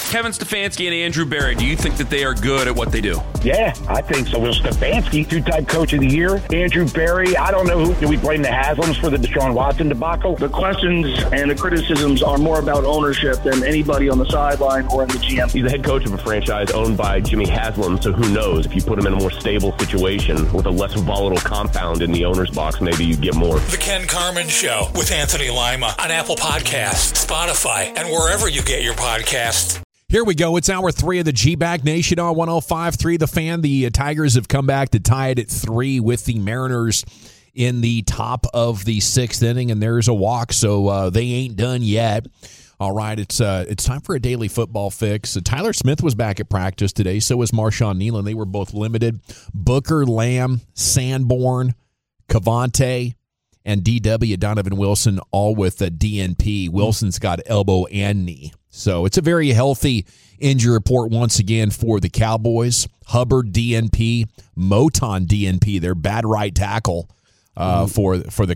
Kevin Stefanski and Andrew Berry, do you think that they are good at what they do? Yeah, I think so. Well, Stefanski, two-time coach of the year. Andrew Berry, I don't know who. Do we blame the Haslams for the Deshaun Watson debacle? The questions and the criticisms are more about ownership than anybody on the sideline or in the GM. He's the head coach of a franchise owned by Jimmy Haslam, so who knows? If you put him in a more stable situation with a less volatile compound in the owner's box, maybe you get more. The Ken Carman Show with Anthony Lima on Apple Podcasts, Spotify, and wherever you get your podcasts. Here we go. It's hour 3 of the G-Bag Nation on 105.3 The Fan. The Tigers have come back to tie it at 3 with the Mariners in the top of the 6th inning, and there's a walk, so they ain't done yet. All right, it's time for a daily football fix. Tyler Smith was back at practice today. So was Marshawn Nealon. They were both limited. Booker, Lamb, Sanborn, Cavante, and D.W. Donovan Wilson, all with a DNP. Wilson's got elbow and knee. So it's a very healthy injury report once again for the Cowboys. Hubbard, DNP, Moton, DNP. Their bad right tackle for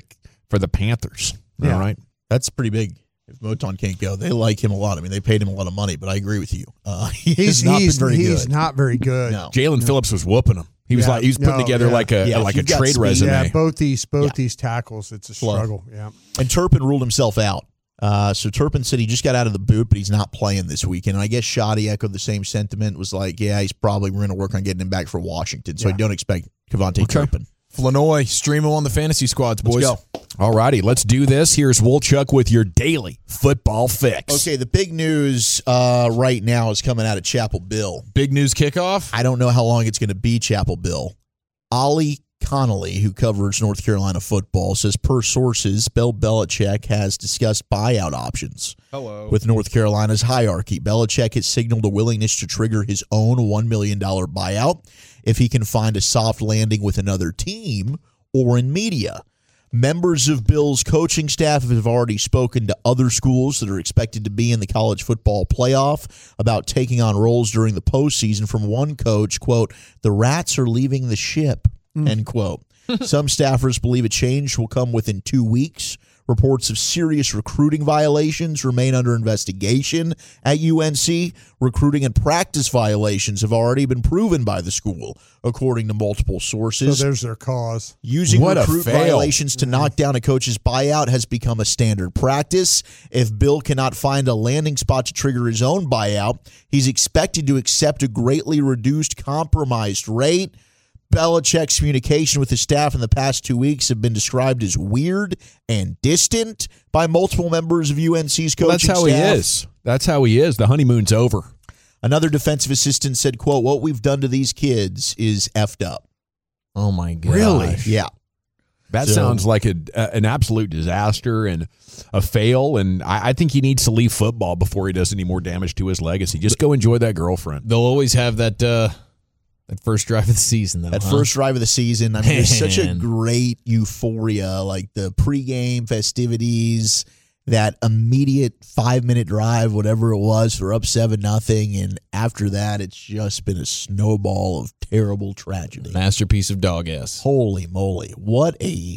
the Panthers. Yeah. All right, that's pretty big. If Moton can't go, they like him a lot. I mean, they paid him a lot of money, but I agree with you. He's not very good. No. Jalen Phillips was whooping him. He was putting together like a trade resume. Yeah, both these tackles, it's a struggle. Yeah. And Turpin ruled himself out. So Turpin said he just got out of the boot, but he's not playing this weekend. And I guess Shoddy echoed the same sentiment. Was like, we're going to work on getting him back for Washington. So I don't expect Cavante Turpin. Flanoy, stream him on the fantasy squads, boys. Let's go. All righty, let's do this. Here's Wolchuk with your daily football fix. Okay, the big news right now is coming out of Chapel Bill. Big news kickoff? I don't know how long it's going to be, Chapel Bill. Ollie Connolly, who covers North Carolina football, says per sources, Bill Belichick has discussed buyout options with North Carolina's hierarchy. Belichick has signaled a willingness to trigger his own $1 million buyout if he can find a soft landing with another team or in media. Members of Bill's coaching staff have already spoken to other schools that are expected to be in the college football playoff about taking on roles during the postseason. From one coach, quote, "The Rats are leaving the ship," end quote. Some staffers believe a change will come within 2 weeks. Reports of serious recruiting violations remain under investigation at UNC. Recruiting and practice violations have already been proven by the school, according to multiple sources. So there's their cause. Using recruit violations to knock down a coach's buyout has become a standard practice. If Bill cannot find a landing spot to trigger his own buyout, he's expected to accept a greatly reduced compromised rate. Belichick's communication with his staff in the past 2 weeks have been described as weird and distant by multiple members of UNC's coaching staff. That's how he is. That's how he is. The honeymoon's over. Another defensive assistant said, quote, "What we've done to these kids is effed up." Oh, my God. Really? Yeah. That sounds like an absolute disaster and a fail, and I think he needs to leave football before he does any more damage to his legacy. Just go enjoy that girlfriend. They'll always have that first drive of the season, though. First drive of the season. I mean, there's such a great euphoria, like the pregame festivities, that immediate 5-minute drive, whatever it was, we're up 7-0, and after that, it's just been a snowball of terrible tragedy. Masterpiece of dog ass. Holy moly! What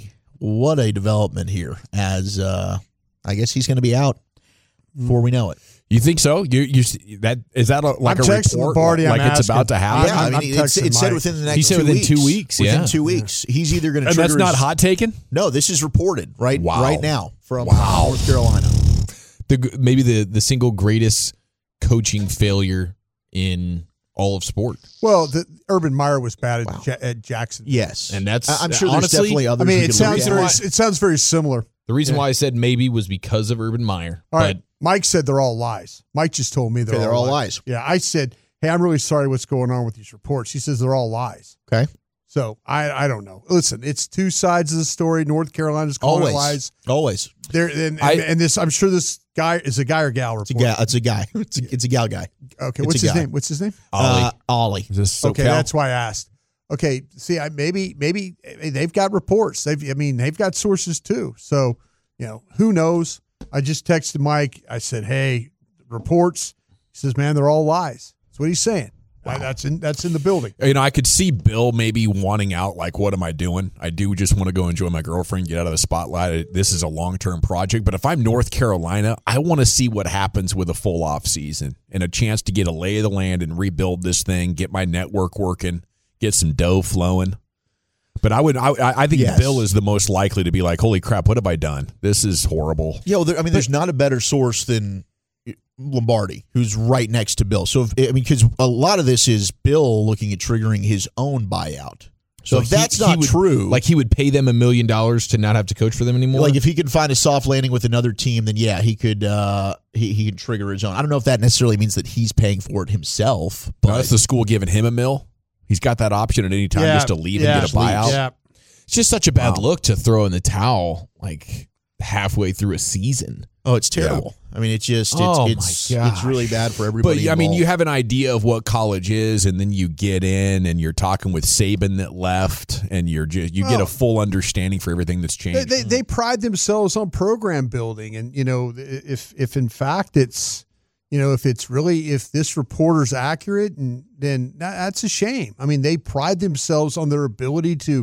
a development here. As I guess he's going to be out before we know it. You think so? Is that like I'm a texting report? Barty, like I'm it's about to happen? Yeah, I mean, it said within the next 2 weeks. He said within 2 weeks. Within 2 weeks, he's either going to trigger. And that's not hot taken? No, this is reported right now from Wow. North Carolina. Maybe the single greatest coaching failure in all of sport. Well, Urban Meyer was bad at Jackson. Yes, and that's I'm sure honestly, there's definitely others. I mean, it sounds very similar. The reason why I said maybe was because of Urban Meyer. All right. Mike said they're all lies. Mike just told me they're all lies. Yeah, I said, hey, I'm really sorry what's going on with these reports. He says they're all lies. Okay. So I don't know. Listen, it's two sides of the story. North Carolina's calling lies. Always. And this, I'm sure this guy is a guy or gal report. It's a guy. It's a gal guy. Okay. What's his name? What's his name? Ollie. Okay, that's why I asked. Okay. See, maybe they've got reports. They've got sources too. So, who knows? I just texted Mike. I said, hey, reports. He says, man, they're all lies. That's what he's saying. That's in the building. I could see Bill maybe wanting out, like, what am I doing? I do just want to go enjoy my girlfriend, get out of the spotlight. This is a long-term project. But if I'm North Carolina, I want to see what happens with a full off season and a chance to get a lay of the land and rebuild this thing, get my network working, get some dough flowing. But I think Bill is the most likely to be like, holy crap, what have I done? This is horrible. There's not a better source than Lombardi, who's right next to Bill. So, because a lot of this is Bill looking at triggering his own buyout. So if that's not true, like he would pay them $1 million to not have to coach for them anymore. Like if he could find a soft landing with another team, then yeah, he could he could trigger his own. I don't know if that necessarily means that he's paying for it himself. But that's the school giving him $1 million. He's got that option at any time just to leave and get a buyout. Yeah. It's just such a bad look to throw in the towel like halfway through a season. Oh, it's terrible. Yeah. It's really bad for everybody. But involved. you have an idea of what college is, and then you get in, and you're talking with Saban that left, and you get a full understanding for everything that's changed. They pride themselves on program building, and if in fact it's if this reporter's accurate, and then that's a shame. I mean, they pride themselves on their ability to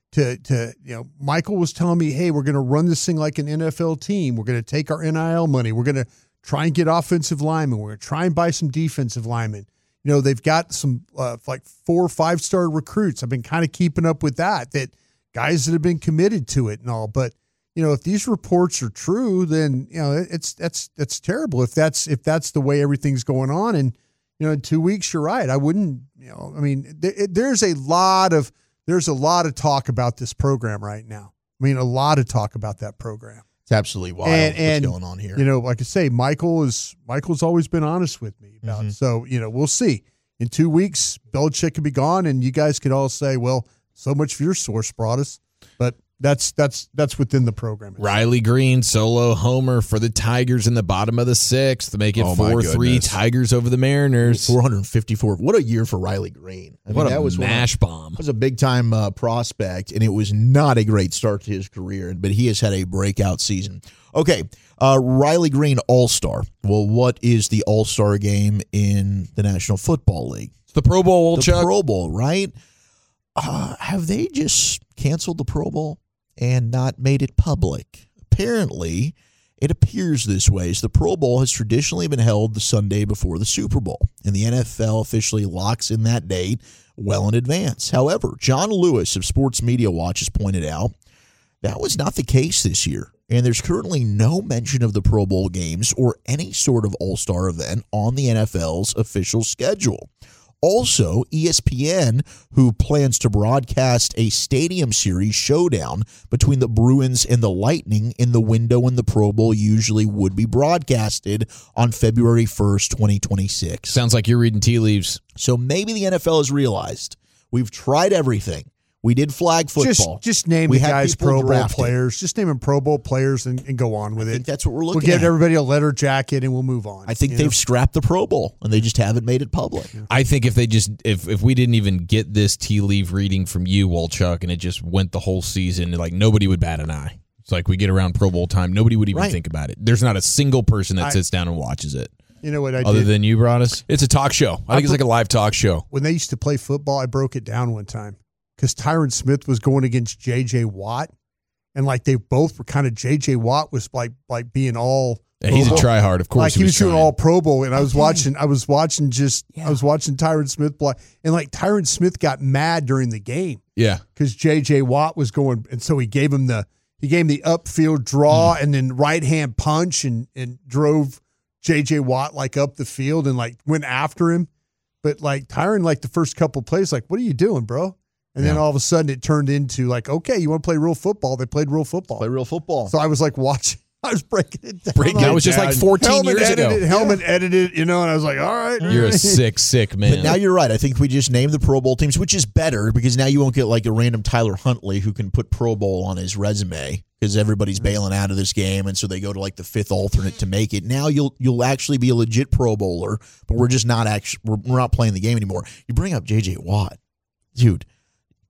Michael was telling me, hey, we're going to run this thing like an NFL team. We're going to take our NIL money. We're going to try and get offensive linemen. We're going to try and buy some defensive linemen. They've got some 4 or 5-star recruits. I've been kind of keeping up with that guys that have been committed to it and all. But if these reports are true, then that's terrible. If that's the way everything's going on, and in 2 weeks, you're right. I wouldn't. There's a lot of talk about this program right now. I mean, a lot of talk about that program. It's absolutely wild what's going on here. Like I say, Michael's always been honest with me about it. So, we'll see. In 2 weeks, Belichick could be gone, and you guys could all say, well, so much for your source brought us. But that's within the program. Riley Green, solo homer for the Tigers in the bottom of the 6th to make it 4-3 Tigers over the Mariners. 454. What a year for Riley Green. That was mash bomb. That was a big-time prospect, and it was not a great start to his career, but he has had a breakout season. Okay, Riley Green, All-Star. Well, what is the All-Star game in the National Football League? It's the Pro Bowl, Chuck. The Pro Bowl, right? Have they just canceled the Pro Bowl and not made it public? Apparently, it appears this way, as the Pro Bowl has traditionally been held the Sunday before the Super Bowl, and the NFL officially locks in that date well in advance. However, John Lewis of Sports Media Watch has pointed out that was not the case this year, and there's currently no mention of the Pro Bowl games or any sort of All-Star event on the NFL's official schedule. Also, ESPN, who plans to broadcast a Stadium Series showdown between the Bruins and the Lightning in the window when the Pro Bowl usually would be broadcasted on February 1st, 2026. Sounds like you're reading tea leaves. So maybe the NFL has realized we've tried everything. We did flag football. Just name the guys Pro Bowl players. Just name them Pro Bowl players and go on with it. I think that's what we're looking at. We'll give everybody a letter jacket and we'll move on. I think they've scrapped the Pro Bowl and they just haven't made it public. Yeah. I think if we didn't even get this tea leaf reading from you, Walchuk, and it just went the whole season, like nobody would bat an eye. It's like we get around Pro Bowl time, nobody would even think about it. There's not a single person that sits down and watches it. You know what I Other did? than you, Broadus? It's a talk show. I think it's like a live talk show. When they used to play football, I broke it down one time. Because Tyron Smith was going against J.J. Watt, and like they both were kind of J.J. Watt was like being all. Yeah, he's a tryhard, of course. Like he was doing all Pro Bowl, and I was watching Tyron Smith play, and like Tyron Smith got mad during the game. Yeah, because J.J. Watt was going, and so he gave him the upfield draw and then right hand punch and drove J.J. Watt like up the field and like went after him, but like Tyron like the first couple of plays like, what are you doing, bro? And then all of a sudden it turned into like, okay, you want to play real football? They played real football. Play real football. So I was like watching. I was breaking it down. That was just like 14 years ago. Hellman edited it, and I was like, all right. You're a sick man. But now you're right. I think we just named the Pro Bowl teams, which is better because now you won't get like a random Tyler Huntley who can put Pro Bowl on his resume because everybody's bailing out of this game, and so they go to like the fifth alternate to make it. Now you'll actually be a legit Pro Bowler, but we're just not we're not playing the game anymore. You bring up J.J. Watt. Dude.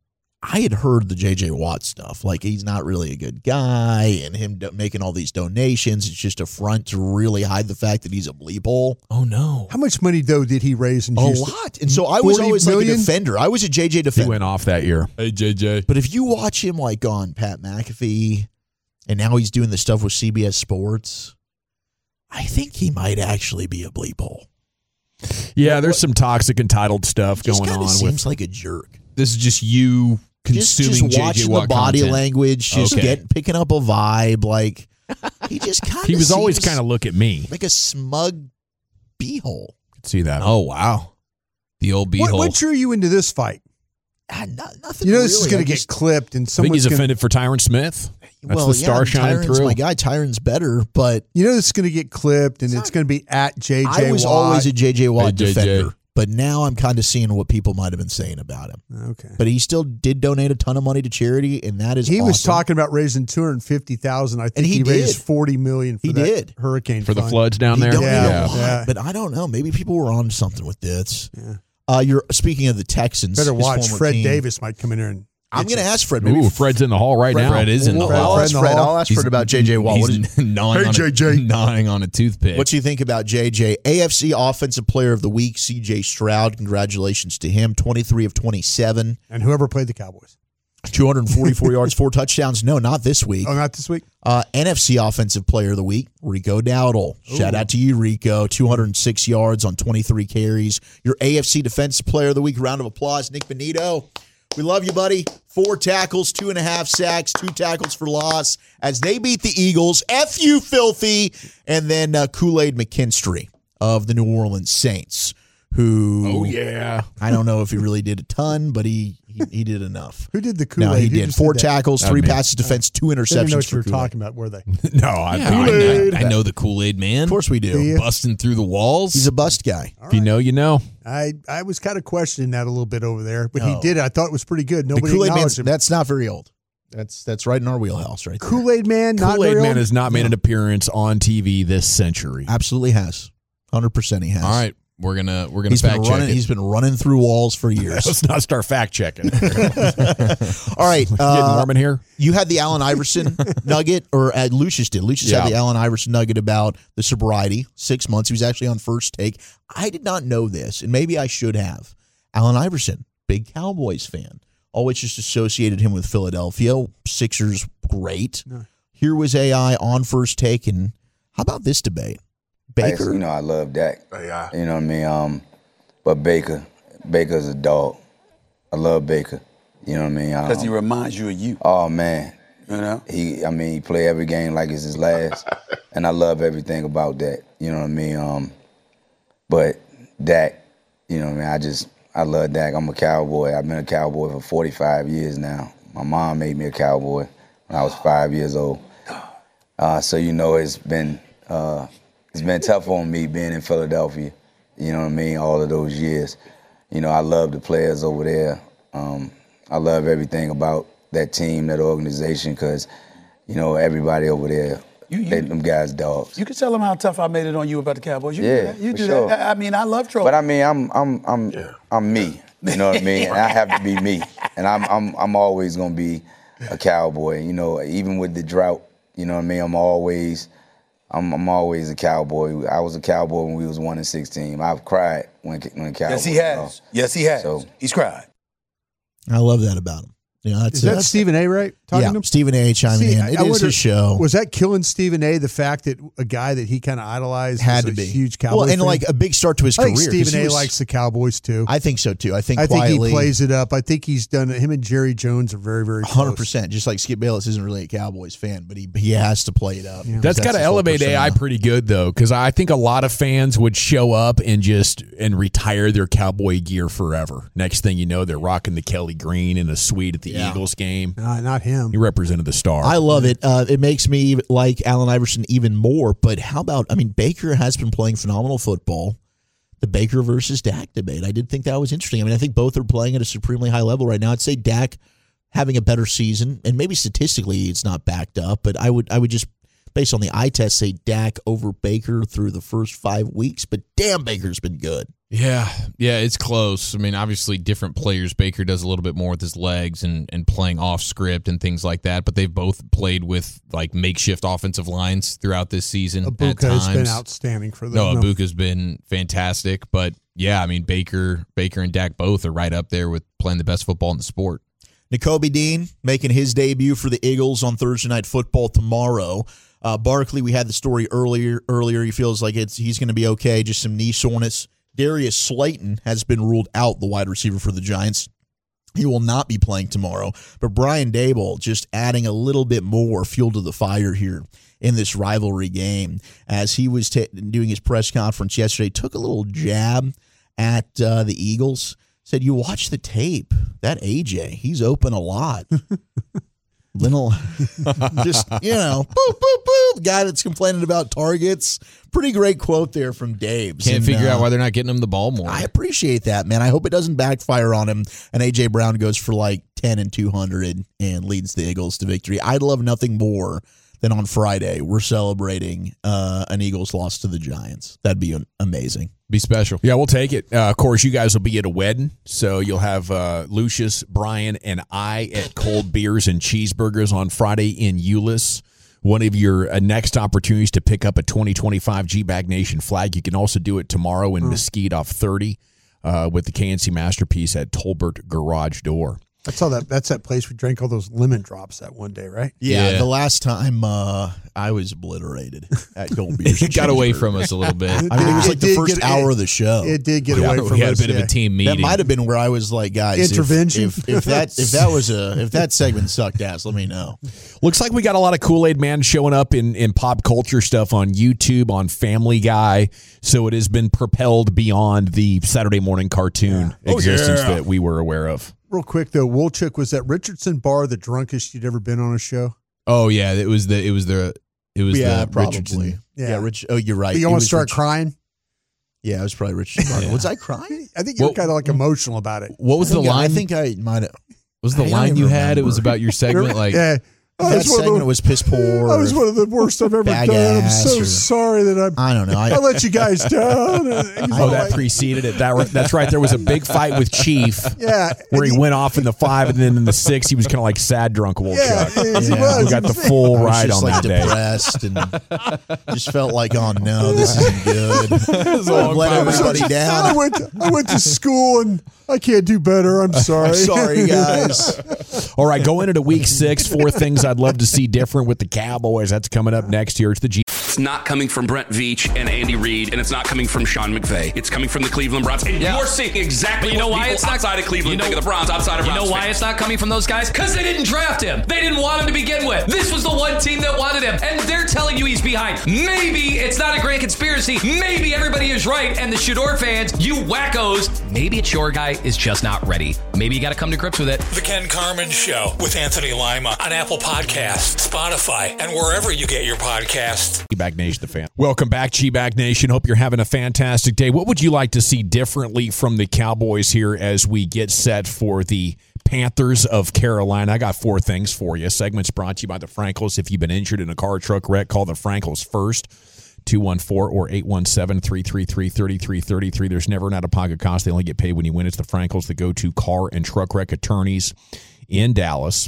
I had heard the J.J. Watt stuff. Like, he's not really a good guy, and him making all these donations, it's just a front to really hide the fact that he's a bleep hole. Oh, no. How much money, though, did he raise in Houston? A lot. And so I was always like a defender. I was a J.J. defender. He went off that year. Hey, JJ. But if you watch him, like, on Pat McAfee, and now he's doing the stuff with CBS Sports, I think he might actually be a bleep hole. Yeah, there's some toxic, entitled stuff going on. Seems like a jerk. This is just you consuming just watching JJ Watt the body content. language, just picking up a vibe. Like, he just kind of He was always kind of look at me. like a smug beehole. Could see that. Oh, wow. The old beehole. What drew you into this fight? Nothing. You know, this is really. going to get clipped, and I think someone's he's gonna, offended for Tyron Smith. That's the star shining Tyron's through. my guy. Tyron's better, but you know, this is going to get clipped, and it's going to be at JJ Watt. I was always a JJ Watt Hey, JJ. defender. But now I'm kind of seeing what people might have been saying about him. Okay. But he still did donate a ton of money to charity, and that is He was awesome. talking about raising $250,000. I think And he raised did. $40 million for He that did. hurricane For the fund. floods down He there. donated Yeah. a lot, Yeah. but I don't know. Maybe people were on something with this. Yeah. You're speaking of the Texans. Better his watch. former Fred team. Davis might come in here and. I'm going to ask Fred. Ooh, Fred's in the hall right now. Fred is in the hall. I'll ask Fred. I'll ask He's- Fred about JJ Watt. What He's is, gnawing, gnawing on a toothpick. what do you think about JJ? AFC Offensive Player of the Week, CJ Stroud. Congratulations to him. 23 of 27. And whoever played the Cowboys. 244 yards, 4 touchdowns. No, not this week. Oh, not this week? NFC Offensive Player of the Week, Rico Dowdle. Shout out to you, Rico. 206 yards on 23 carries. Your AFC Defensive Player of the Week, round of applause, Nick Benito. We love you, buddy. 4 tackles, 2.5 sacks, 2 tackles for loss as they beat the Eagles. F you, filthy. And then Kool-Aid McKinstry of the New Orleans Saints, who Oh, yeah. I don't know if he really did a ton, but he did enough. Who did the Kool-Aid? No, he Who did. just 4 that? tackles, 3 passes defense, 2 I didn't interceptions know what for you were Kool-Aid. talking about, were they? No, I know the Kool-Aid man. Of course we do. Busting through the walls. He's a bust guy. If you know, you know. I was kind of questioning that a little bit over there, but he No. did. I thought it was pretty good. The Nobody Kool-Aid acknowledged Man, him. that's not very old. That's right in our wheelhouse right there. Kool-Aid Man, not Kool-Aid very Man old? has not made an appearance on TV this century. Absolutely has. 100% he has. All right, we're gonna He's been fact check running. it. He's been running through walls for years. Let's not start fact checking. All right, Getting warm in here. you had the Allen Iverson nugget, or Lucius did. Lucius had the Allen Iverson nugget about the sobriety. 6 months. He was actually on First Take. I did not know this, and maybe I should have. Allen Iverson, big Cowboys fan. Always just associated him with Philadelphia. Sixers, great. Here was AI on First Take, and how about this debate? Baker. You know, I love Dak. You know what I mean? But Baker's a dog. I love Baker. You know what I mean? Because he reminds you of you. Oh, man. You know? He play every game like it's his last. And I love everything about that. You know what I mean? But Dak, you know what I mean? I love Dak. I'm a Cowboy. I've been a Cowboy for 45 years now. My mom made me a Cowboy when I was 5 years old. So, you know, it's been tough on me being in Philadelphia. You know what I mean? All of those years. You know, I love the players over there. I love everything about that team, that organization, because, you know, everybody over there, them guys dogs. You can tell them how tough I made it on you about the Cowboys. You Yeah, do that. You for do sure. that. I mean, I love trouble. But I mean, I'm me. You know what I mean? And I have to be me. And I'm always gonna be a Cowboy. You know, even with the drought. You know what I mean? I'm always a Cowboy. I was a Cowboy when we was 1-16. I've cried when Cowboys. Yes, he has. lost. Yes, he has. So, he's cried. I love that about him. You know, Is that Stephen A. right? Talking to him? Stephen A. chiming in. It is his show. Was that killing Stephen A. the fact that a guy that he kind of idolized Had was to a be huge Cowboy well, and fan? like a big start to his I career. think 'cause Stephen he A. was- likes the Cowboys too. I think so too. I think he quietly, plays it up. I think he's done it. Him and Jerry Jones are very, very close. 100%. Just like Skip Bayless isn't really a Cowboys fan, but he has to play it up. That's got to his whole elevate AI persona. pretty good though, because I think a lot of fans would show up and retire their Cowboy gear forever. Next thing you know, they're rocking the Kelly Green in a suite at the Eagles game. Not him. He represented the star. I love it. It makes me like Allen Iverson even more. But how about, Baker has been playing phenomenal football. The Baker versus Dak debate. I did think that was interesting. I think both are playing at a supremely high level right now. I'd say Dak having a better season, and maybe statistically it's not backed up, but I would just, based on the eye test, say Dak over Baker through the first 5 weeks. But damn, Baker's been good. Yeah, it's close. I mean, obviously different players. Baker does a little bit more with his legs and playing off script and things like that, but they've both played with like makeshift offensive lines throughout this season. Abuka has been outstanding for them. No, Abuka's been fantastic, but yeah, I mean, Baker and Dak both are right up there with playing the best football in the sport. Nakobe Dean making his debut for the Eagles on Thursday Night Football tomorrow. Barkley, we had the story earlier. He feels like he's going to be okay, just some knee soreness. Darius Slayton has been ruled out, the wide receiver for the Giants. He will not be playing tomorrow. But Brian Daboll just adding a little bit more fuel to the fire here in this rivalry game. As he was doing his press conference yesterday, took a little jab at the Eagles. Said, you watch the tape. That AJ, he's open a lot. Little, just, boop, boop, boop. The guy that's complaining about targets. Pretty great quote there from Dave. Can't figure out why they're not getting him the ball more. I appreciate that, man. I hope it doesn't backfire on him and A.J. Brown goes for like 10 and 200 and leads the Eagles to victory. I'd love nothing more than on Friday we're celebrating an Eagles loss to the Giants. That'd be amazing. Be special. Yeah, we'll take it. Of course, you guys will be at a wedding, so you'll have Lucius, Brian, and I at Cold Beers and Cheeseburgers on Friday in Euless. One of your next opportunities to pick up a 2025 G-Bag Nation flag. You can also do it tomorrow in Mesquite off 30 with the KNC Masterpiece at Tolbert Garage Door. I saw that. That's that place we drank all those lemon drops that one day, right? Yeah. The last time I was obliterated at Cold Beers. It got away from us a little bit. I mean, it was like the first hour of the show. It did get away from us. We had a bit of a team meeting. That might have been where I was like, guys, intervention. If that segment sucked ass, let me know. Looks like we got a lot of Kool-Aid Man showing up in pop culture stuff on YouTube, on Family Guy. So it has been propelled beyond the Saturday morning cartoon existence that we were aware of. Real quick though, Wolchuk, was that Richardson Bar the drunkest you'd ever been on a show? Oh yeah, it was the probably. Richardson. Yeah, Rich. Oh, you're right. You almost start crying. Yeah, it was probably Richardson Bar. Was I crying? I think you were kind of like emotional about it. What was the line? I think I might have. Was the line you had? It was about your segment, like yeah. That segment was piss poor. That was one of the worst I've ever done. I'm so sorry that I don't know. I let you guys down. That preceded it. That's right. There was a big fight with Chief. Yeah, where he went off in the 5, and then in the 6, he was kind of like sad drunk Wolchuk. Yeah, we got the full ride on that day. Depressed and just felt like, oh no, this isn't good. Let everybody down. I went to school and I can't do better. I'm sorry. Sorry, guys. All right, going into week 6, 4 things I'd love to see different with the Cowboys. That's coming up next year. It's the G. It's not coming from Brent Veach and Andy Reid, and it's not coming from Sean McVay. It's coming from the Cleveland Browns. And you're seeing exactly what people outside of Cleveland think of the Browns, outside of Browns. You know why it's not coming from those guys? Because they didn't draft him. They didn't want him to begin with. This was the one team that wanted him, and they're telling you he's behind. Maybe it's not a grand conspiracy. Maybe everybody is right, and the Shador fans, you wackos, maybe it's your guy is just not ready. Maybe you got to come to grips with it. The Ken Carman Show with Anthony Lima on Apple Podcasts, Spotify, and wherever you get your podcasts. G-Bag Nation, the fan. Welcome back, G-Bag Nation. Hope you're having a fantastic day. What would you like to see differently from the Cowboys here as we get set for the Panthers of Carolina? I got 4 things for you. Segments brought to you by the Frankels. If you've been injured in a car or truck wreck, call the Frankels first. 214 or 817-333-3333. There's never an out-of-pocket cost. They only get paid when you win. It's the Frankels, the go-to car and truck wreck attorneys in Dallas.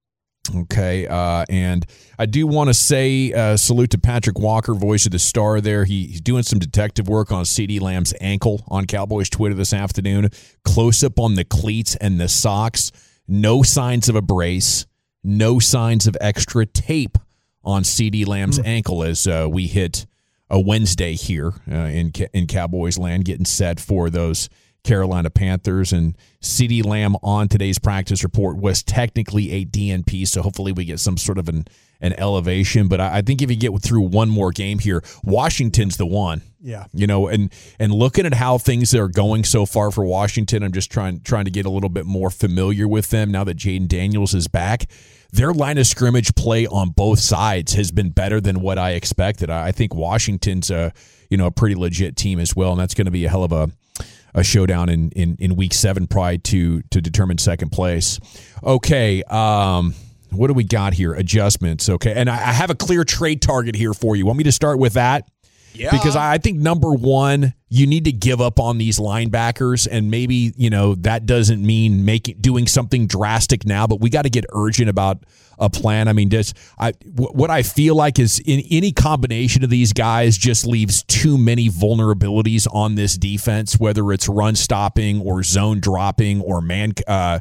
Okay, and I do want to say salute to Patrick Walker, voice of the Star there. He's doing some detective work on CeeDee Lamb's ankle on Cowboys Twitter this afternoon. Close-up on the cleats and the socks. No signs of a brace. No signs of extra tape on CeeDee Lamb's ankle as we hit a Wednesday here in Cowboys land, getting set for those Carolina Panthers. And CeeDee Lamb on today's practice report was technically a DNP, so hopefully we get some sort of an elevation. But I think if you get through one more game here, Washington's the one. Yeah. You know, and looking at how things are going so far for Washington, I'm just trying to get a little bit more familiar with them now that Jaden Daniels is back. Their line of scrimmage play on both sides has been better than what I expected. I think Washington's a pretty legit team as well, and that's going to be a hell of a showdown in week 7 probably to determine second place. Okay, what do we got here? Adjustments, okay. And I have a clear trade target here for you. Want me to start with that? Yeah. Because I think, number one, you need to give up on these linebackers, and maybe, that doesn't mean doing something drastic now, but we got to get urgent about a plan. I mean, what I feel like is in any combination of these guys just leaves too many vulnerabilities on this defense, whether it's run stopping or zone dropping or man,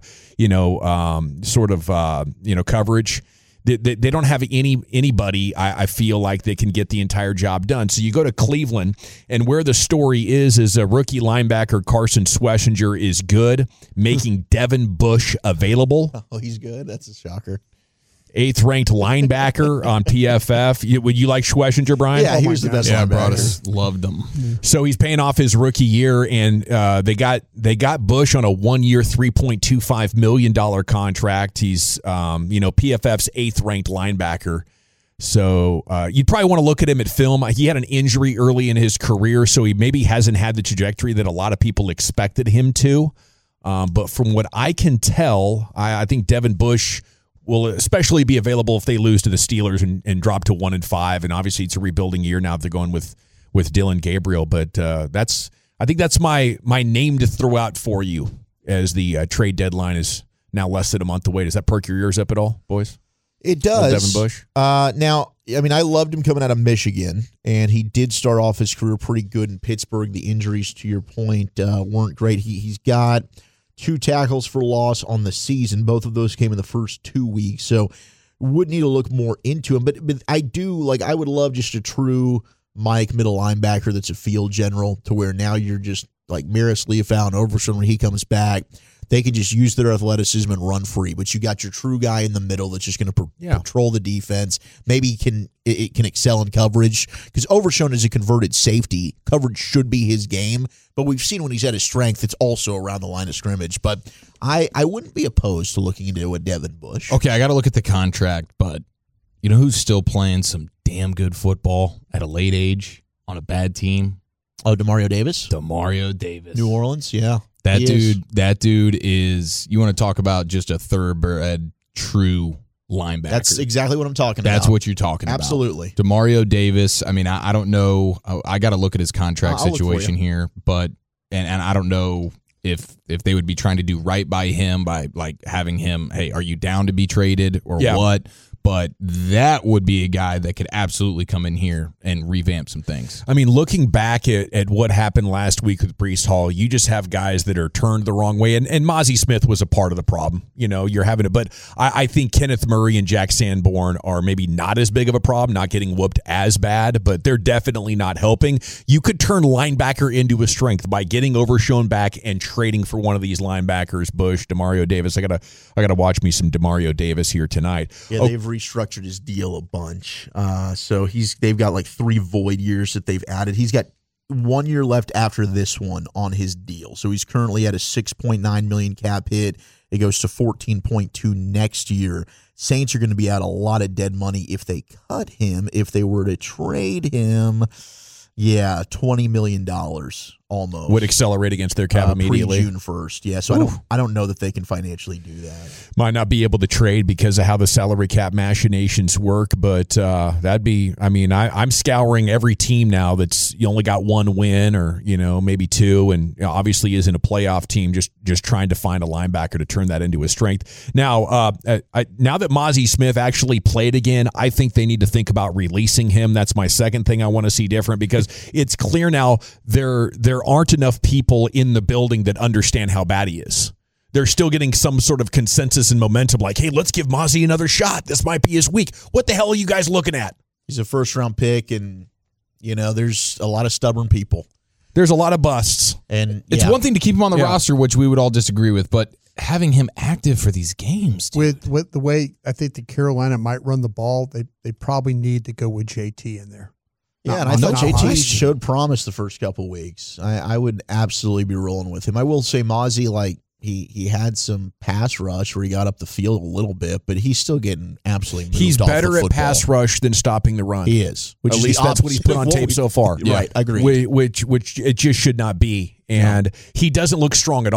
coverage. They don't have anybody, I feel like, that can get the entire job done. So you go to Cleveland, and where the story is a rookie linebacker Carson Schlesinger is good, making Devin Bush available. Oh, he's good? That's a shocker. 8th-ranked linebacker on PFF. Would you like Schlesinger, Brian? Yeah, he was the best linebacker. Loved him. So he's paying off his rookie year, and they got Bush on a 1-year, $3.25 million contract. He's PFF's 8th-ranked linebacker. So you'd probably want to look at him at film. He had an injury early in his career, so he maybe hasn't had the trajectory that a lot of people expected him to. But from what I can tell, I think Devin Bush will especially be available if they lose to the Steelers and drop to 1-5. And obviously it's a rebuilding year now if they're going with Dylan Gabriel. But I think that's my name to throw out for you as the trade deadline is now less than a month away. Does that perk your ears up at all, boys? It does. Devin Bush. Now, I mean, I loved him coming out of Michigan, and he did start off his career pretty good in Pittsburgh. The injuries, to your point, weren't great. He's got 2 tackles for loss on the season. Both of those came in the first 2 weeks, so would need to look more into him. But I would love just a true Mike middle linebacker that's a field general, to where now you're just like Maris Leofau and Overshown when he comes back. They can just use their athleticism and run free, but you got your true guy in the middle that's just going to patrol the defense. Maybe it can excel in coverage, because Overshown is a converted safety. Coverage should be his game, but we've seen when he's at his strength, it's also around the line of scrimmage. But I wouldn't be opposed to looking into a Devin Bush. Okay, I got to look at the contract, but you know who's still playing some damn good football at a late age on a bad team? Oh, Demario Davis? Demario Davis. New Orleans, yeah. That dude is, you want to talk about just a thoroughbred true linebacker. That's exactly what I'm talking about. That's what you're talking about. Absolutely. Demario Davis, I mean, I don't know. I got to look at his contract situation here, but and I don't know if they would be trying to do right by him by like having him, hey, are you down to be traded or what? But that would be a guy that could absolutely come in here and revamp some things. I mean, looking back at what happened last week with Breece Hall, you just have guys that are turned the wrong way. And Mozzie Smith was a part of the problem. You're having it. But I think Kenneth Murray and Jack Sanborn are maybe not as big of a problem, not getting whooped as bad, but they're definitely not helping. You could turn linebacker into a strength by getting Overshown back and trading for one of these linebackers, Bush, Demario Davis. I gotta watch me some Demario Davis here tonight. Yeah, they've restructured his deal a bunch. So they've got like 3 void years that they've added. He's got 1 year left after this one on his deal. So he's currently at a $6.9 million cap hit. It goes to 14.2 next year. Saints are going to be out a lot of dead money if they cut him. If they were to trade him, $20 million almost would accelerate against their cap immediately. June 1st, yeah. So I don't know that they can financially do that. Might not be able to trade because of how the salary cap machinations work, but that'd be. I mean, I'm scouring every team now that's you only got 1 win or maybe 2, and obviously isn't a playoff team. Just trying to find a linebacker to turn that into a strength. Now, now that Mozzie Smith actually played again, I think they need to think about releasing him. That's my second thing I want to see different, because it's clear now there aren't enough people in the building that understand how bad he is. They're still getting some sort of consensus and momentum like, hey, let's give Mozzie another shot. This might be his week. What the hell are you guys looking at? He's a first-round pick, and, there's a lot of stubborn people. There's a lot of busts. And it's one thing to keep him on the roster, which we would all disagree with, but having him active for these games, dude. With the way I think that Carolina might run the ball, they probably need to go with JT in there. Yeah, and I thought JT showed promise the first couple of weeks. I would absolutely be rolling with him. I will say Mozzie, he had some pass rush where he got up the field a little bit, but he's still getting absolutely moved He's off better the at pass rush than stopping the run. He is. At least that's what he's put on tape so far. Right, agreed. Which it just should not be. And he doesn't look strong at all.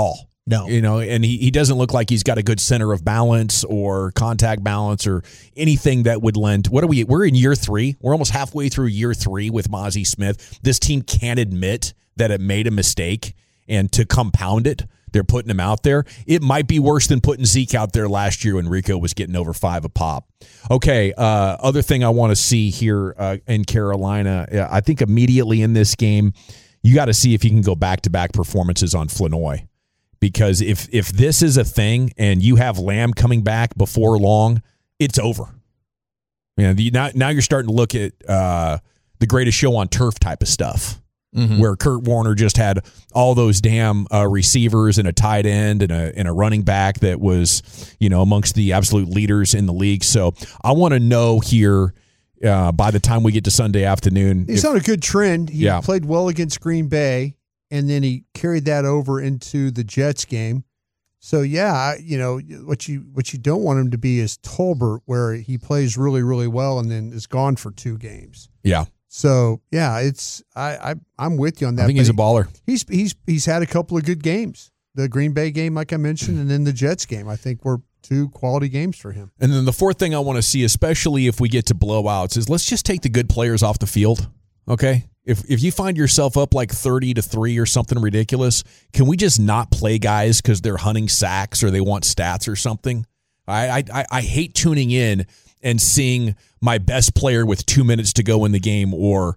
No. And he doesn't look like he's got a good center of balance or contact balance or anything that would lend. We're in year 3. We're almost halfway through year 3 with Mazi Smith. This team can't admit that it made a mistake, and to compound it, they're putting him out there. It might be worse than putting Zeke out there last year when Rico was getting over 5 a pop. Okay, other thing I want to see here in Carolina, I think immediately in this game, you got to see if you can go back-to-back performances on Flanoy. Because if this is a thing and you have Lamb coming back before long, it's over. Now you're starting to look at the greatest show on turf type of stuff, where Kurt Warner just had all those damn receivers and a tight end and a running back that was, amongst the absolute leaders in the league. So I want to know here by the time we get to Sunday afternoon. He's on a good trend. He played well against Green Bay. And then he carried that over into the Jets game. So, what you don't want him to be is Tolbert, where he plays really, really well and then is gone for 2 games. Yeah. So, I'm with you on that. I think he's a baller. He's had a couple of good games. The Green Bay game, like I mentioned, and then the Jets game. I think were 2 quality games for him. And then the fourth thing I want to see, especially if we get to blowouts, is let's just take the good players off the field, okay? If you find yourself up like 30-3 or something ridiculous, can we just not play guys because they're hunting sacks or they want stats or something? I hate tuning in and seeing my best player with 2 minutes to go in the game, or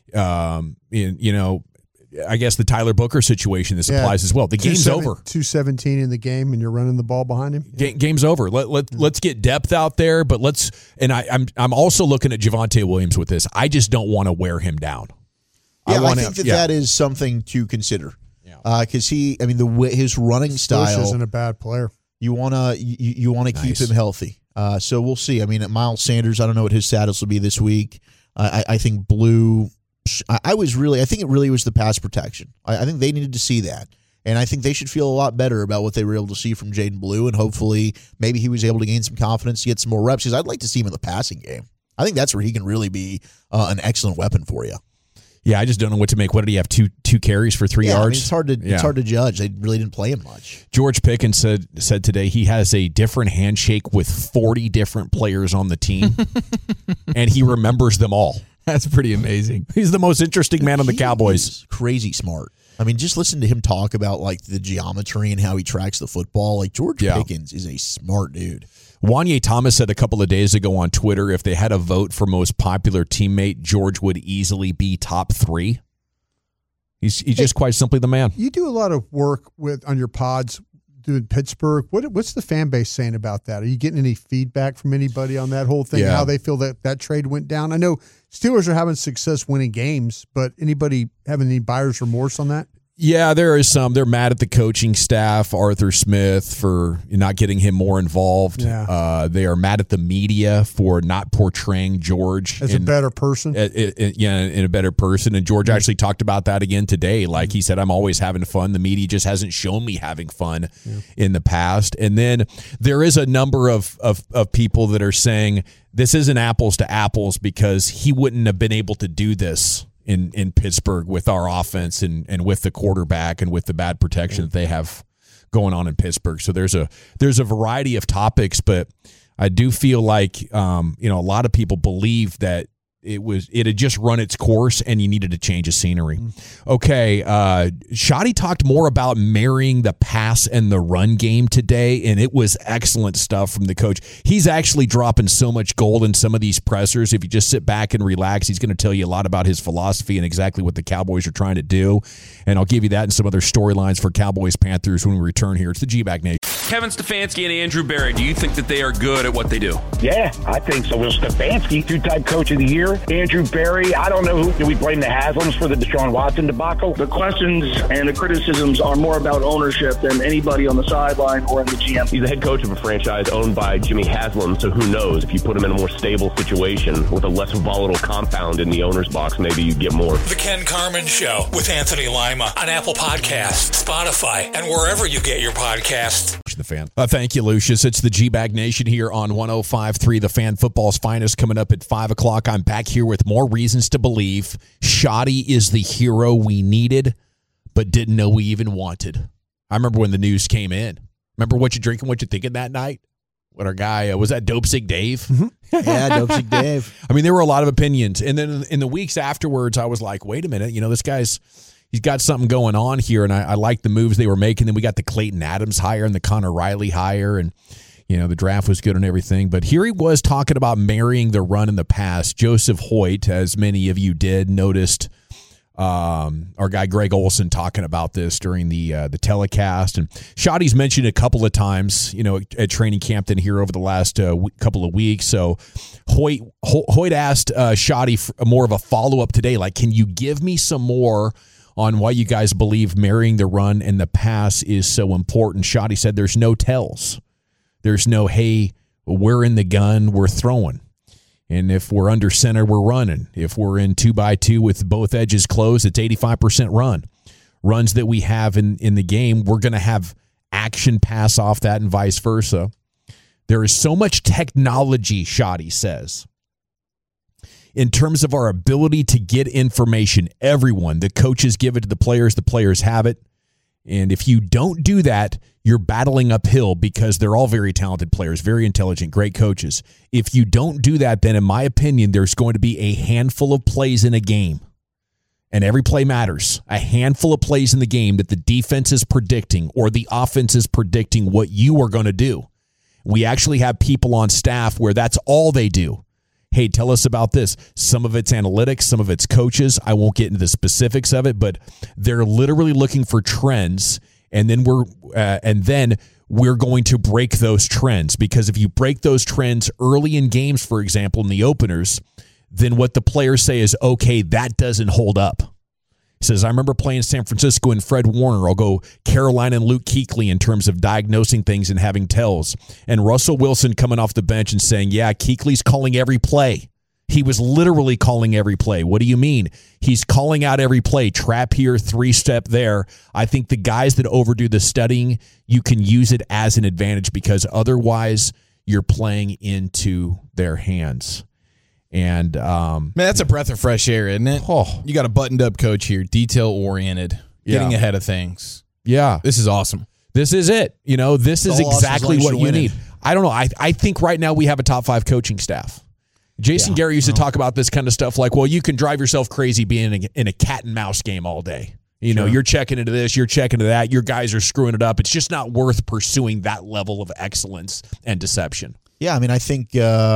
I guess the Tyler Booker situation. This applies as well. The game's over. 2:17 in the game, and you're running the ball behind him. Game's over. Let's get depth out there, but I'm also looking at Javonte Williams with this. I just don't want to wear him down. Yeah, I think that is something to consider. Because his running style Bush isn't a bad player. You want to keep him healthy. So we'll see. Miles Sanders, I don't know what his status will be this week. I think Blue. I think it really was the pass protection. I think they needed to see that. And I think they should feel a lot better about what they were able to see from Jaden Blue. And hopefully maybe he was able to gain some confidence, get some more reps. Because I'd like to see him in the passing game. I think that's where he can really be an excellent weapon for you. Yeah, I just don't know what to make. What did he have? Two carries for 3 yards? It's hard to judge. They really didn't play him much. George Pickens said today he has a different handshake with 40 different players on the team, and he remembers them all. That's pretty amazing. He's the most interesting man on the Cowboys. Crazy smart. Just listen to him talk about like the geometry and how he tracks the football. Like George Pickens is a smart dude. Wanye Thomas said a couple of days ago on Twitter, if they had a vote for most popular teammate, George would easily be top 3. He's just quite simply the man. You do a lot of work on your pods doing Pittsburgh. What's the fan base saying about that? Are you getting any feedback from anybody on that whole thing? How they feel that trade went down? I know Steelers are having success winning games, but anybody having any buyer's remorse on that? Yeah, there is some. They're mad at the coaching staff, Arthur Smith, for not getting him more involved. Yeah. They are mad at the media for not portraying George as a better person. In a better person. And George actually talked about that again today. Like he said, I'm always having fun. The media just hasn't shown me having fun in the past. And then there is a number of people that are saying this isn't apples to apples because he wouldn't have been able to do this in Pittsburgh with our offense and with the quarterback and with the bad protection that they have going on in Pittsburgh. So there's a variety of topics, but I do feel like a lot of people believe that it had just run its course and you needed to change of scenery. Okay, Shoddy talked more about marrying the pass and the run game today, and it was excellent stuff from the coach. He's actually dropping so much gold in some of these pressers. If you just sit back and relax, he's going to tell you a lot about his philosophy and exactly what the Cowboys are trying to do. And I'll give you that and some other storylines for Cowboys-Panthers when we return here. It's the G-Bag Nation. Kevin Stefanski and Andrew Berry, do you think that they are good at what they do? Yeah, I think so. Will Stefanski, 2-time coach of the year. Andrew Berry, I don't know who. Do we blame the Haslams for the Deshaun Watson debacle? The questions and the criticisms are more about ownership than anybody on the sideline or in the GM. He's the head coach of a franchise owned by Jimmy Haslam, so who knows? If you put him in a more stable situation with a less volatile compound in the owner's box, maybe you get more. The Ken Carman Show with Anthony Lima on Apple Podcasts, Spotify, and wherever you get your podcasts. The Fan. Thank you, Lucius. It's the G-Bag Nation here on 105.3 The Fan, football's finest, coming up at 5 o'clock. I'm back here with more reasons to believe Shoddy is the hero we needed but didn't know we even wanted. I remember when the news came in. Remember what you drinking, what you thinking that night? What our guy, was that Dope Sick Dave? Mm-hmm. Yeah, Dope Sick Dave. I mean, there were a lot of opinions. And then in the weeks afterwards, I was like, wait a minute, this guy's, he's got something going on here. And I like the moves they were making. Then we got the Clayton Adams hire and the Connor Riley hire. And, the draft was good and everything. But here he was talking about marrying the run in the past. Joseph Hoyt, as many of you did, noticed our guy Greg Olson talking about this during the telecast, and Shoddy's mentioned a couple of times, at training camp then here over the last couple of weeks. So Hoyt asked Shoddy more of a follow up today, like, can you give me some more on why you guys believe marrying the run and the pass is so important? Shoddy said there's no tells, there's no hey, we're in the gun, we're throwing. And if we're under center, we're running. If we're in 2x2 with both edges closed, it's 85% run. Runs that we have in the game, we're going to have action pass off that and vice versa. There is so much technology, Shoddy says, in terms of our ability to get information. Everyone, the coaches give it to the players have it. And if you don't do that, you're battling uphill because they're all very talented players, very intelligent, great coaches. If you don't do that, then in my opinion, there's going to be a handful of plays in a game. And every play matters. A handful of plays in the game that the defense is predicting or the offense is predicting what you are going to do. We actually have people on staff where that's all they do. Hey, tell us about this. Some of it's analytics, some of it's coaches. I won't get into the specifics of it, but they're literally looking for trends, and then we're going to break those trends, because if you break those trends early in games, for example, in the openers, then what the players say is, okay, that doesn't hold up. He says, I remember playing San Francisco and Fred Warner. I'll go Carolina and Luke Kuechly in terms of diagnosing things and having tells. And Russell Wilson coming off the bench and saying, yeah, Kuechly's calling every play. He was literally calling every play. What do you mean? He's calling out every play. Trap here, 3-step there. I think the guys that overdo the studying, you can use it as an advantage, because otherwise you're playing into their hands. And man, that's a breath of fresh air, isn't it? Oh, you got a buttoned up coach here, detail oriented, getting ahead of things. Yeah, this is awesome. This is it. This is exactly what you need. I don't know. I think right now we have a top 5 coaching staff. Jason Garrett used to talk about this kind of stuff, like, well, you can drive yourself crazy being in a cat and mouse game all day. You're checking into this, you're checking into that, your guys are screwing it up. It's just not worth pursuing that level of excellence and deception. Yeah, I mean, I think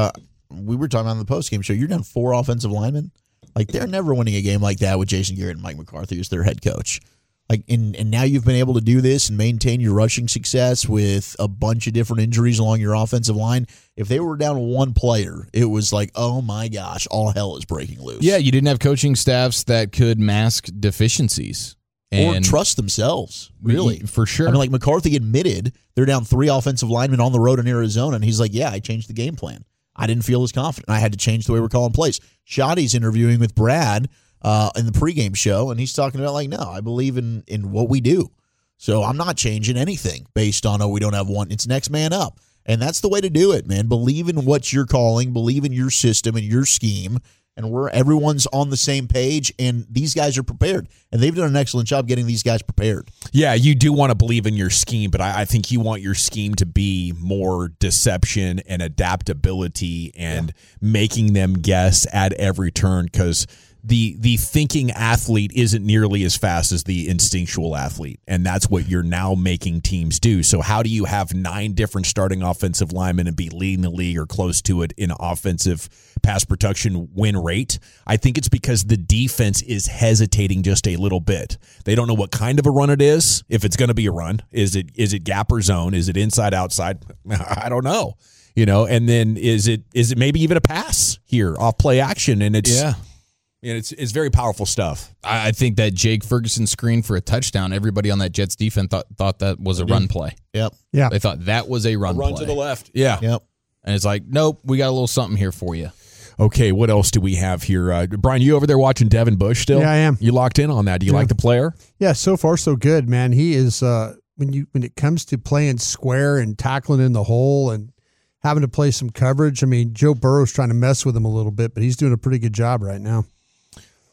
we were talking about in the postgame show, you're down 4 offensive linemen. Like, they're never winning a game like that with Jason Garrett and Mike McCarthy as their head coach. Like, and now you've been able to do this and maintain your rushing success with a bunch of different injuries along your offensive line. If they were down 1 player, it was like, oh my gosh, all hell is breaking loose. Yeah, you didn't have coaching staffs that could mask deficiencies. Or trust themselves, really. For sure. I mean, like, McCarthy admitted they're down 3 offensive linemen on the road in Arizona, and he's like, yeah, I changed the game plan. I didn't feel as confident. I had to change the way we're calling plays. Shoddy's interviewing with Brad in the pregame show, and he's talking about, like, no, I believe in what we do. So I'm not changing anything based on, we don't have one. It's next man up. And that's the way to do it, man. Believe in what you're calling, believe in your system and your scheme, and everyone's on the same page, and these guys are prepared. And they've done an excellent job getting these guys prepared. Yeah, you do want to believe in your scheme, but I think you want your scheme to be more deception and adaptability and making them guess at every turn, because the thinking athlete isn't nearly as fast as the instinctual athlete, and that's what you're now making teams do. So how do you have 9 different starting offensive linemen and be leading the league or close to it in offensive pass protection win rate? I think it's because the defense is hesitating just a little bit. They don't know what kind of a run it is, if it's going to be a run. Is it gap or zone? Is it inside, outside? I don't know. And then is it maybe even a pass here off play action? And it's and it's very powerful stuff. I think that Jake Ferguson screen for a touchdown, everybody on that Jets defense thought that was a run play. Yep. Yeah. They thought that was a run play. To the left. Yeah. Yep. And it's like, nope, we got a little something here for you. Okay, what else do we have here? Brian, you over there watching Devin Bush still? Yeah, I am. You locked in on that. Do you like the player? Yeah, so far so good, man. He is when it comes to playing square and tackling in the hole and having to play some coverage. I mean, Joe Burrow's trying to mess with him a little bit, but he's doing a pretty good job right now.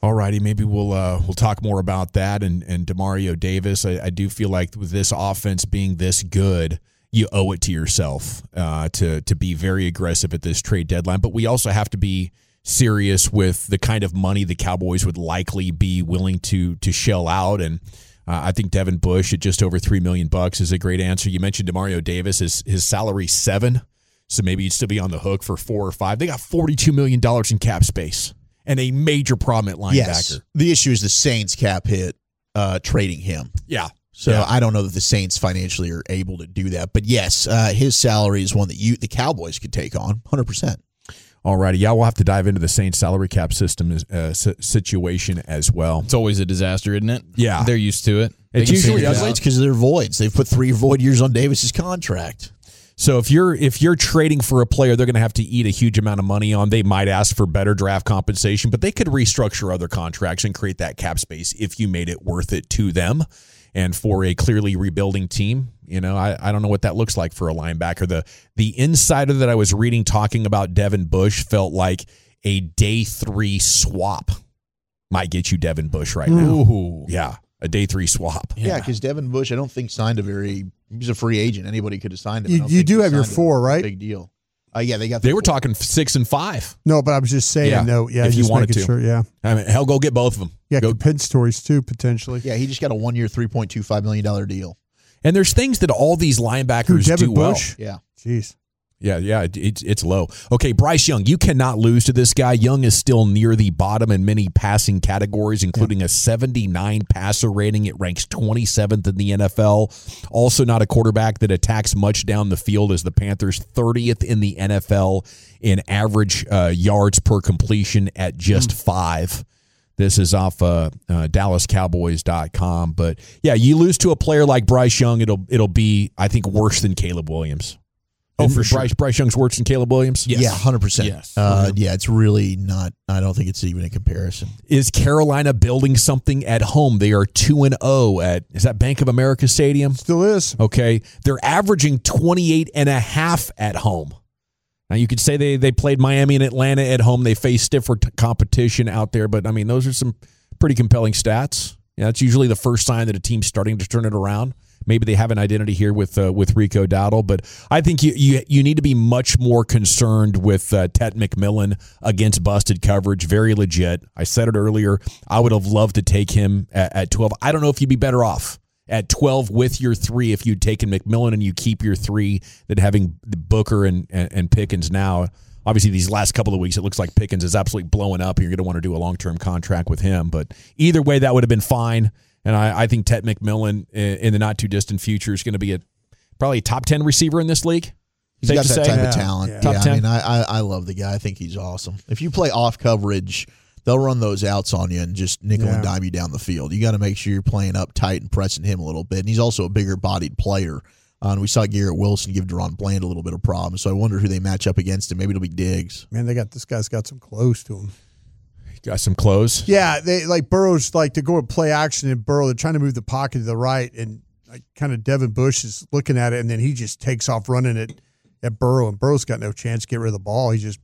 All righty, maybe we'll talk more about that and Demario Davis. I do feel like with this offense being this good, you owe it to yourself to be very aggressive at this trade deadline. But we also have to be serious with the kind of money the Cowboys would likely be willing to shell out. And I think Devin Bush at just over $3 million is a great answer. You mentioned Demario Davis. His salary $7, so maybe you'd still be on the hook for $4 or $5. They got $42 million in cap space. And a major problem at linebacker. Yes. The issue is the Saints cap hit trading him. Yeah. So I don't know that the Saints financially are able to do that. But yes, his salary is one that the Cowboys could take on 100%. All righty. Yeah, we'll have to dive into the Saints salary cap system situation as well. It's always a disaster, isn't it? Yeah. They're used to it. It's usually it's because of their voids. They've put 3 void years on Davis's contract. So if you're trading for a player they're going to have to eat a huge amount of money on, they might ask for better draft compensation, but they could restructure other contracts and create that cap space if you made it worth it to them. And for a clearly rebuilding team, I don't know what that looks like for a linebacker. The insider that I was reading talking about Devin Bush felt like a day 3 swap might get you Devin Bush right now. Ooh. Yeah, a day 3 swap. Yeah, because Devin Bush, I don't think he's a free agent. Anybody could have signed him. You do have your 4, right? Big deal. Yeah, they were talking 6 and 5. No, but I was just saying, if you wanted to. Sure, yeah. I mean, hell, go get both of them. Yeah, compensatories too, potentially. Yeah, he just got a 1-year, $3.25 million deal. And there's things that all these linebackers do Bush? well. Yeah. Jeez. Yeah, it's low. Okay, Bryce Young, you cannot lose to this guy. Young is still near the bottom in many passing categories, including a 79 passer rating. It ranks 27th in the NFL. Also not a quarterback that attacks much down the field, as the Panthers 30th in the NFL in average yards per completion at just 5. This is off DallasCowboys.com. But, yeah, you lose to a player like Bryce Young, it'll be, I think, worse than Caleb Williams. Oh, for sure. Bryce Young's worse than Caleb Williams? Yes. Yeah, 100%. Yes. Yeah, it's really not. I don't think it's even a comparison. Is Carolina building something at home? They are 2-0 at, is that Bank of America Stadium? Still is. Okay. They're averaging 28.5 at home. Now, you could say they played Miami and Atlanta at home. They face stiffer competition out there, but, I mean, those are some pretty compelling stats. Yeah, that's usually the first sign that a team's starting to turn it around. Maybe they have an identity here with Rico Dowdle, but I think you need to be much more concerned with Tet McMillan against busted coverage. Very legit. I said it earlier. I would have loved to take him at 12. I don't know if you'd be better off at 12 with your 3 if you'd taken McMillan and you keep your 3 than having Booker and Pickens now. Obviously, these last couple of weeks, it looks like Pickens is absolutely blowing up, and you're going to want to do a long-term contract with him. But either way, that would have been fine. And I think Tet McMillan in the not-too-distant future is going to be probably a top 10 receiver in this league. He's got that type of talent. Yeah. Top 10. I mean, I love the guy. I think he's awesome. If you play off coverage, they'll run those outs on you and just nickel and dime you down the field. You got to make sure you're playing up tight and pressing him a little bit. And he's also a bigger-bodied player. And we saw Garrett Wilson give Deron Bland a little bit of problems. So I wonder who they match up against him. Maybe it'll be Diggs. Man, this guy's got some clothes to him. Got some clothes? Yeah, they like Burrow's like to go and play action in Burrow. They're trying to move the pocket to the right, and like kind of Devin Bush is looking at it, and then he just takes off running it at Burrow, and Burrow's got no chance to get rid of the ball. He just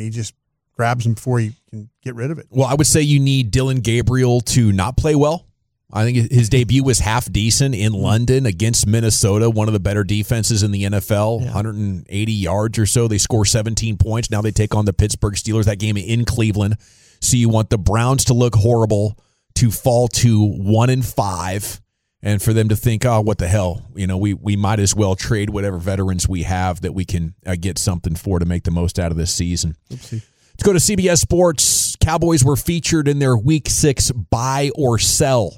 grabs him before he can get rid of it. Well, I would say you need Dylan Gabriel to not play well. I think his debut was half decent in London against Minnesota, one of the better defenses in the NFL, 180 yards or so. They score 17 points. Now they take on the Pittsburgh Steelers, that game in Cleveland. So you want the Browns to look horrible, to fall to 1-5, and for them to think, oh, what the hell? We might as well trade whatever veterans we have that we can get something for to make the most out of this season. Oopsie. Let's go to CBS Sports. Cowboys were featured in their Week 6 buy or sell.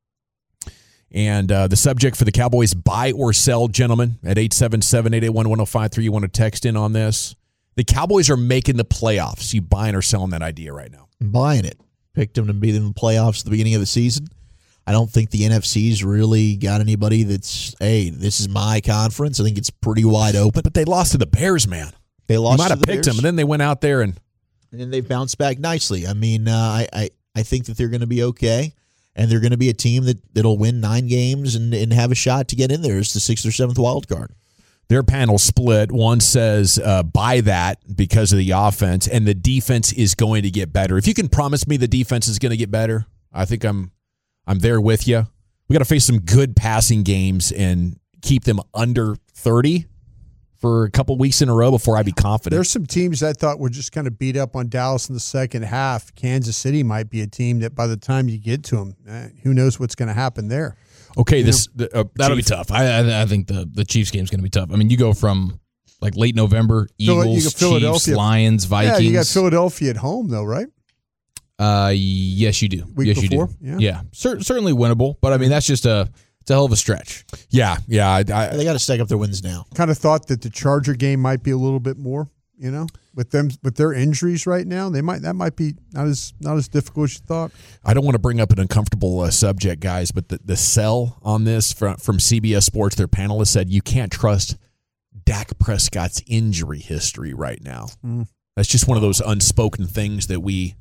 And the subject for the Cowboys buy or sell, gentlemen, at 877-881-1053. You want to text in on this? The Cowboys are making the playoffs. You buying or selling that idea right now? I'm buying it. Picked them to be in the playoffs at the beginning of the season. I don't think the NFC's really got anybody that's, hey, this is my conference. I think it's pretty wide open. But they lost to the Bears, man. They lost. You might have picked them, and then they went out there and then they've bounced back nicely. I mean, I think that they're going to be okay, and they're going to be a team that'll win 9 games and have a shot to get in there as the 6th or 7th wild card. Their panel split. One says buy that because of the offense, and the defense is going to get better. If you can promise me the defense is going to get better, I think I'm there with you. We got to face some good passing games and keep them under 30 for a couple weeks in a row before I'd be confident. There's some teams I thought were just kind of beat up on Dallas in the second half. Kansas City might be a team that by the time you get to them, who knows what's going to happen there. Okay, that'll be tough. I think the Chiefs game's going to be tough. I mean, you go from like late November, Eagles, Chiefs, Lions, Vikings. Yeah, you got Philadelphia at home though, right? Yes, you do. Week yes, before? you do. Yeah. Certainly winnable, but I mean it's a hell of a stretch. Yeah. They got to stack up their wins now. Kind of thought that the Charger game might be a little bit more, with their injuries right now. That might be not as difficult as you thought. I don't want to bring up an uncomfortable subject, guys, but the sell on this from CBS Sports, their panelists said you can't trust Dak Prescott's injury history right now. That's just one of those unspoken things that we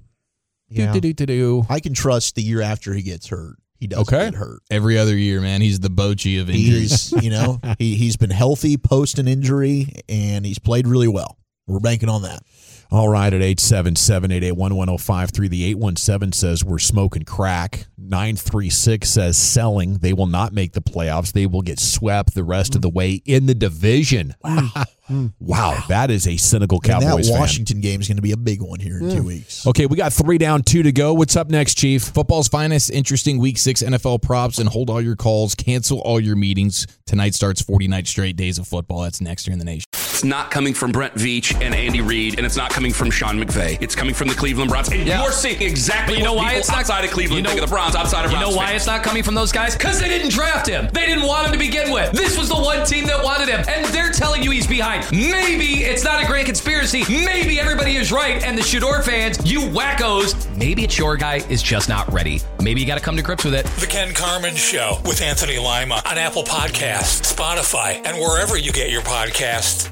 do. I can trust the year after he gets hurt. He doesn't get hurt. Every other year, man. He's the Bochy of injuries. He's been healthy post an injury, and he's played really well. We're banking on that. All right, at 877-881-1053, the 817 says we're smoking crack. 936 says selling. They will not make the playoffs. They will get swept the rest of the way in the division. Wow, that is a cynical Cowboys fan. That Washington game is going to be a big one here in 2 weeks. Okay, we got 3 down, 2 to go. What's up next, Chief? Football's finest, interesting Week 6 NFL props, and hold all your calls, cancel all your meetings. Tonight starts 49 straight days of football. That's next year in the nation. It's not coming from Brent Veach and Andy Reid, and it's not coming from Sean McVay. It's coming from the Cleveland Browns. And you're seeing exactly what people outside of Cleveland think of the Browns, outside of Browns You know why fans. it's not coming from those guys? Because they didn't draft him. They didn't want him to begin with. This was the one team that wanted him, and they're telling you he's behind. Maybe it's not a grand conspiracy. Maybe everybody is right, and the Shador fans, you wackos, maybe it's your guy is just not ready. Maybe you got to come to grips with it. The Ken Carman Show with Anthony Lima on Apple Podcasts, Spotify, and wherever you get your podcasts.